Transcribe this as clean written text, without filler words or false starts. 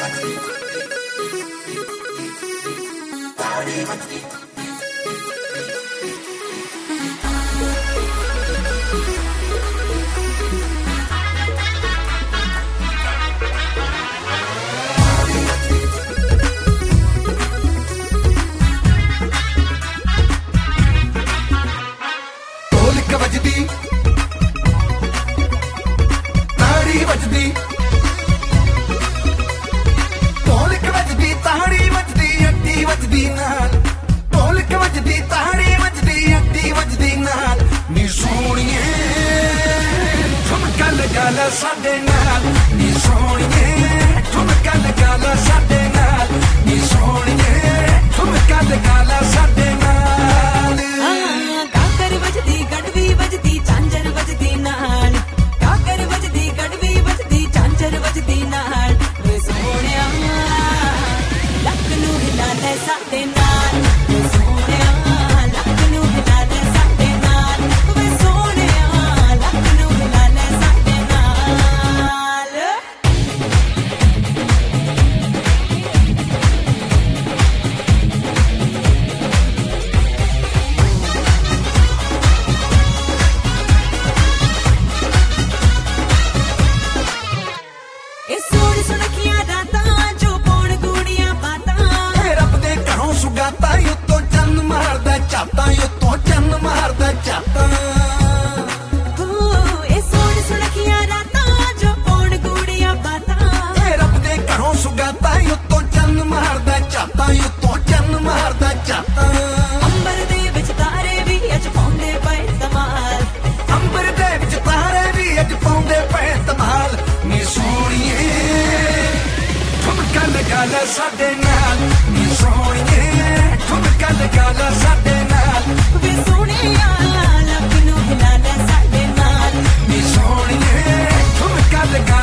ਸਾਡੇ ਨਾਲ ਨੀ ਸੋਹਣੀਏ ਠੁਮਕਾ ਲਗਾ ਲੈ ਸਾਡੇ ਨਾਲ ਨੀ ਸੋਹਣੀਏ ਠੁਮਕਾ ਲਗਾ ਲੈ ਸਾਡੇ ਨਾਲ ਕਾਕਰ ਵੱਜਦੀ ਗੜਵੀ ਵੱਜਦੀ ਝਾਂਜਰ ਵੱਜਦੀ ਨਾਲ ਕਾਕਰ ਵੱਜਦੀ ਗੜਵੀ ਵੱਜਦੀ ਝਾਂਜਰ ਵੱਜਦੀ ਨਾਲ ਵੇ ਸੋਹਣਿਆ ਲੱਕ ਨੂੰ ਹਿਲਾ ਲੈ ਸਾਡੇ ਨਾਲ ਵੇ ਸੋਹਣਿਆ ਲੱਕ ਨੂੰ ਹਿਲਾ ਲੈ ਸਾਡੇ ਨਾਲ ਵੇ ਸੋਹਣਿਆ ਲੱਕ ਨੂੰ ਹਿਲਾ ਲੈ ਸਾਡੇ ਨਾਲ ਇਹ ਸੋਹਣ ਸੁਣਖੀਆਂ ਰਾਤਾਂ ਜੋ ਪੌਣ ਗੂੜੀਆਂ ਬਾਤਾਂ ਏ ਰੱਬ ਦੇ ਘਰੋਂ ਸੁਗਾਤਾ ਉੱਤੋਂ ਚੰਨ ਮਾਰਦਾ ਝਾਤਾਂ ਉੱਤੋਂ ਚੰਨ ਮਾਰਦਾ ਝਾਤਾਂ ਇਹ ਸੋਹਣ ਸੁਣਖੀਆਂ ਰਾਤਾਂ ਜੋ ਪੌਣ ਗੂੜੀਆਂ ਬਾਤਾਂ ਏ ਰੱਬ ਦੇ ਘਰੋਂ ਸੁਗਾਤਾ ਉੱਤੋਂ ਚੰਨ ਮਾਰਦਾ ਝਾਤਾਂ ਉੱਤੋਂ ਚੰਨ ਮਾਰਦਾ ਝਾਤਾਂ ਅੰਬਰ ਦੇ ਵਿੱਚ ਤਾਰੇ ਵੀ ਅੱਜ ਪਾਉਂਦੇ ਪਏ ਧਮਾਲ ਅੰਬਰ ਦੇ ਵਿੱਚ ਤਾਰੇ ਵੀ ਅੱਜ ਪਾਉਂਦੇ ਪਏ ਧਮਾਲ ਨੀ ਸੋਹਣੀਏ ਠੁਮਕਾ ਲਗਾ ਲੈ ਸਾਡੇ ਨਾਲ ਨੀ ਸੋਹਣੀਏ ਠੁਮਕਾ ਲਗਾ ਲੈ ਸਾਡੇ ਨਾਲ ਵੇ ਸੋਹਣਿਆ ਲੱਕ ਨੂੰ ਹਿਲਾ ਲੈ ਸਾਡੇ ਨਾਲ ਨੀ ਸੋਹਣੀਏ ਠੁਮਕਾ ਲਗਾ